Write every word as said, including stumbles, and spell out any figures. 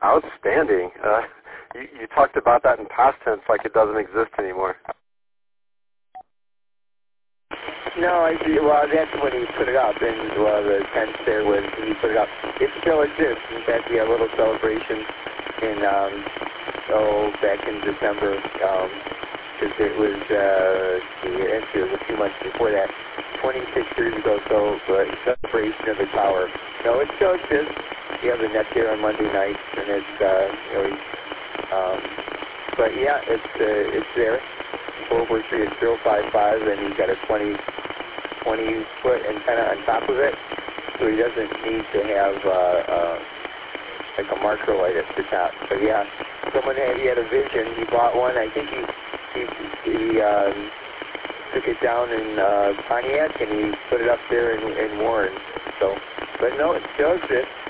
Outstanding. Uh, you, you talked about that in past tense like it doesn't exist anymore. No, I see. Well, that's when he put it up, and well, the tense there was he put it up. It still exists. In fact, we had a little celebration in um, oh back in December because um, it was uh, actually it was a few months before that, twenty-six years ago. So uh, celebration of the tower. No, it still exists. You have the net there on Monday nights, and it's uh, you know, um, but yeah, it's uh, it's there. World War Three is zero five five, and he's got a twenty, twenty foot antenna on top of it, so he doesn't need to have uh, uh, like a marker light at the top. But yeah, someone had he had a vision. He bought one. I think he he, he um, took it down in uh, Pontiac, and he put it up there in, in Warren. So, but no, it still exists.